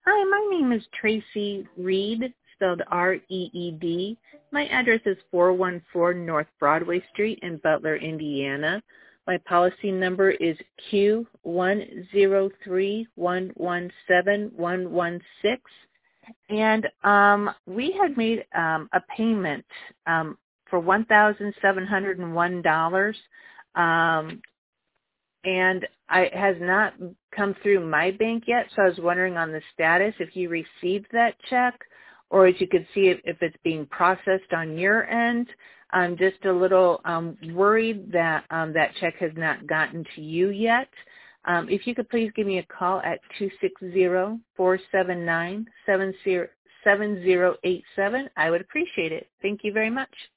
Hi, my name is Tracy Reed, spelled R-E-E-D. My address is 414 North Broadway Street in Butler, Indiana. My policy number is Q1031171116. And we had made a payment for $1,701. And it has not come through my bank yet, so I was wondering on the status if you received that check, or if you could see if it's being processed on your end. I'm just a little worried that that check has not gotten to you yet. If you could please give me a call at 260-479-7087, I would appreciate it. Thank you very much.